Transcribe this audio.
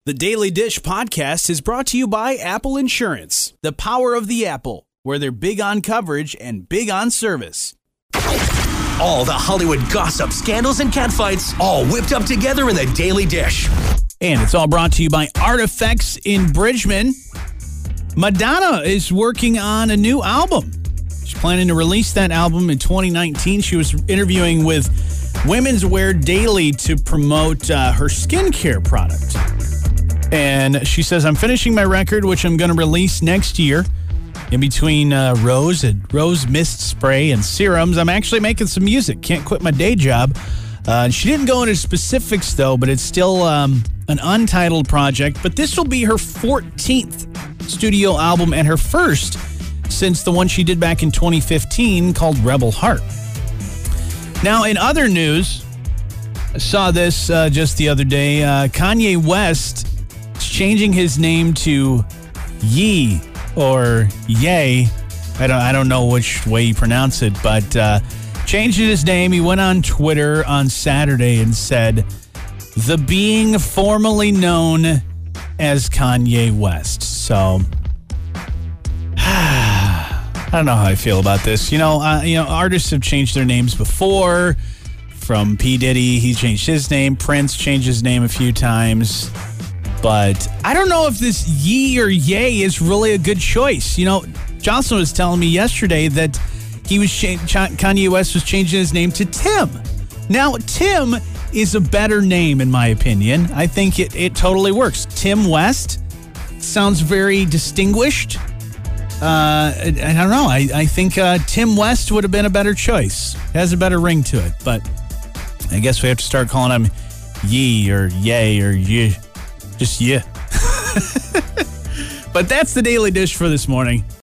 The Daily Dish podcast is brought to you by Apple Insurance, the power of the Apple, where they're big on coverage and big on service. All the Hollywood gossip, scandals, and catfights, all whipped up together in the Daily Dish. And it's all brought to you by Artifacts in Bridgman. Madonna is working on a new album. She's planning to release that album in 2019. She was interviewing with Women's Wear Daily to promote her skincare product. And she says, I'm finishing my record, which I'm going to release next year. In between rose mist spray and serums, I'm actually making some music. Can't quit my day job. She didn't go into specifics, though, but it's still an untitled project. But this will be her 14th studio album and her first since the one she did back in 2015 called Rebel Heart. Now, in other news, I saw this just the other day. Kanye West is changing his name to Ye or Ye. I don't know which way you pronounce it, but changed his name. He went on Twitter on Saturday and said, the being formerly known as Kanye West. So, I don't know how I feel about this. You know, artists have changed their names before. From P. Diddy, he changed his name. Prince changed his name a few times. But I don't know if this Ye or Ye is really a good choice. You know, Jocelyn was telling me yesterday that Kanye West was changing his name to Tim. Now, Tim is a better name, in my opinion. I think it totally works. Tim West sounds very distinguished. I don't know. I think Tim West would have been a better choice. It has a better ring to it. But I guess we have to start calling him Ye or Ye or Ye. Just Ye. But that's the Daily Dish for this morning.